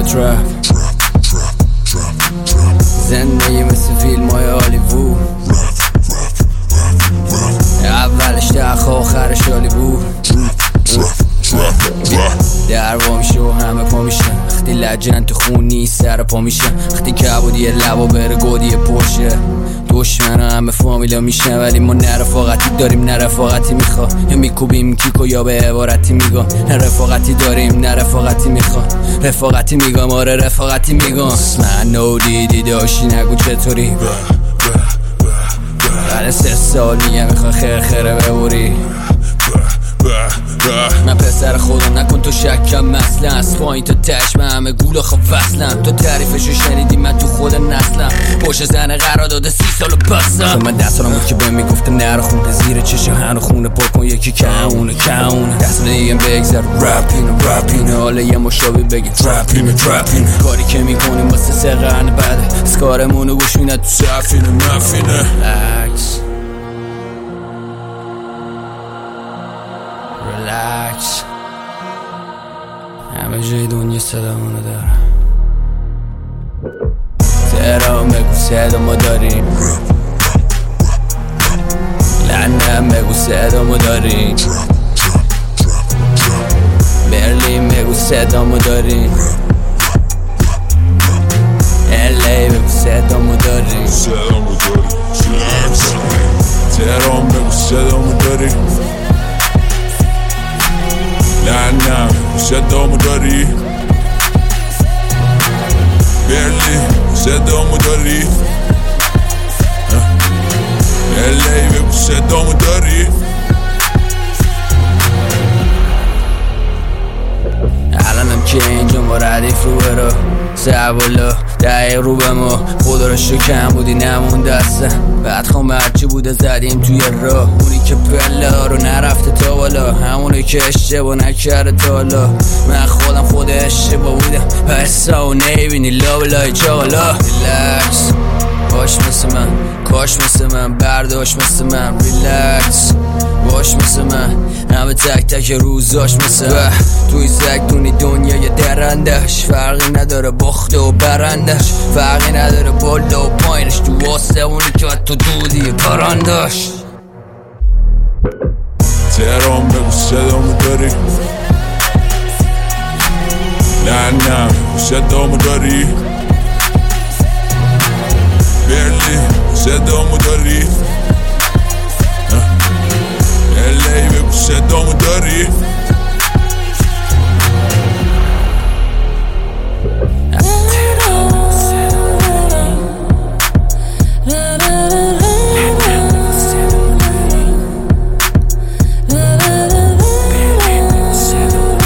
ترپ. زندگی مثل فیلم های هالیوود، اولش تخ آخرش هالیوود. در وا میشه و همه پا میشن، وقتی لجن تو خون نیست سر پا میشن، وقتی کبودی لبا بره گودی پرشه. دشمن همه فامیلا میشن ولی ما نه رفاقتی داریم نه رفاقتی میخوا، یا میکوبیم کیکو یا به عبارتی میگم. نه رفاقتی داریم نه رفاقتی میخوا، رفاقتی میگم آره رفاقتی میگم. من نو دیدی داشتی نگو چطوری، بعد 3 سال میگه میخوا خرخره ببوری. من پسر خدا نکن تو شکم مثلا، از پایین تا تش من همه گول آخه وصلم. تو تعریفشو شنیدی من تو خود نسلم، پشت زن قرار داده 30 سالو بستم. من 10 سالم بود که بهم میگفته نرو خونه زیر چشه هنو خونه پر کن یکی کونه 10 سال دیگه بگذر رپینه حالا یه مشابه بگی ترپینه. کاری که میکنیم واسه 3 قرن بعده، اسکارمونو گوش میده تو سفینه مفینه. ریلکس، همه جای دنیا صدامونو دارم. تهران بگو صدامو داریم، لندن بگو صدامو داریم، برلین بگو صدامو داریم، LA بگو صدامو داریم. تهران بگو صدامو داریم، لندن صدامو داری، برلین صدامو داری، LA بگو صدامو داری. الانم که اینجا ما ردیف رو برو سوالا دقیق رو به ما، خدا رو شو کم بودی نمون دستم. بعد خواهم هرچی بوده زدیم توی راه، اونی که پله ها رو نرفته تا بالا، همونی که اشتباه نکرده تا حالا. من خودم خود اشتباه بودم پسا و نیبینی لابلای چاقالا. ریلکس باش مثل من، کاش مثل من، برداشت مثل من. ریلکس باش مثل من، همه تک تک روزاش مثل توی زگدونی دنیای درندش. فرقی نداره باخته و برندش، فرقی نداره بالا و پایینش، تو واسه اونی که تو دودی پرانداش. تهران بگو صدامو داری، لندن صدامو داری، برلین صدامو داری، LA بگو صدامو داری.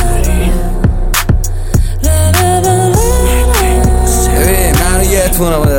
منو یه تونم